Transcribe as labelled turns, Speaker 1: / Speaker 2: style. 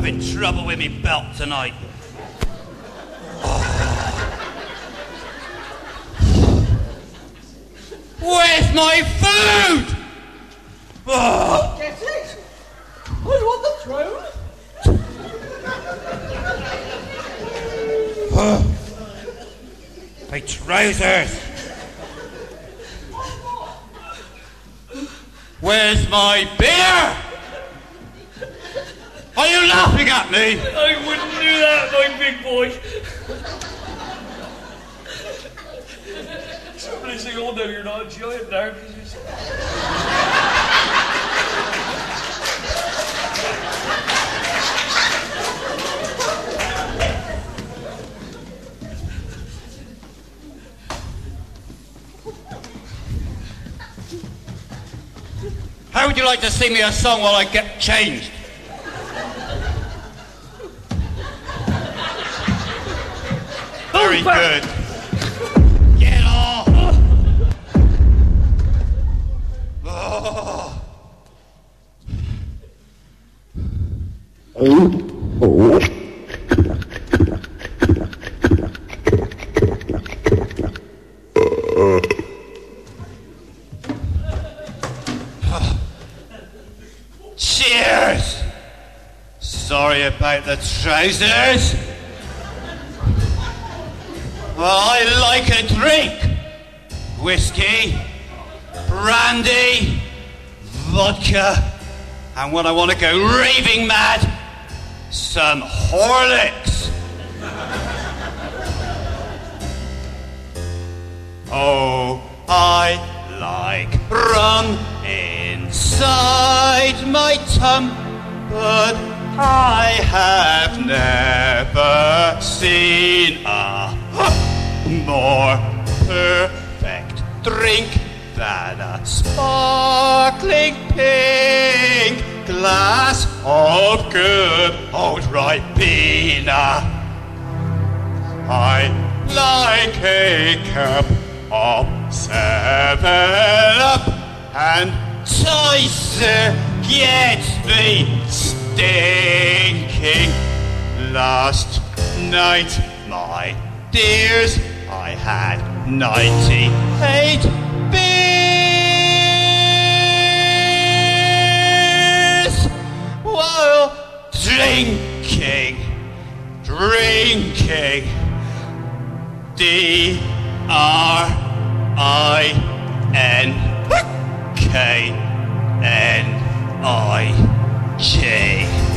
Speaker 1: having trouble with me belt tonight. Where's my food?
Speaker 2: Oh. Get it? Are you on the throne?
Speaker 1: My trousers. Where's my beer? Are you laughing at me?
Speaker 3: I wouldn't do that, my big boy. Somebody say, oh no, you're not a giant now.
Speaker 1: How would you like to sing me a song while I get changed? Very good. Get off! Oh. Cheers! Sorry about the trousers. Well, I like a drink. Whiskey, brandy, vodka, and when I want to go raving mad, some Horlicks. Oh, I like rum inside my tum, but I have never seen a more perfect drink than a sparkling pink glass of good old Ribena. I like a cup of 7-Up, and Tyser gets me stinking. Last night, my dears, I had 98 beers while drinking. DRINKNKNIJ.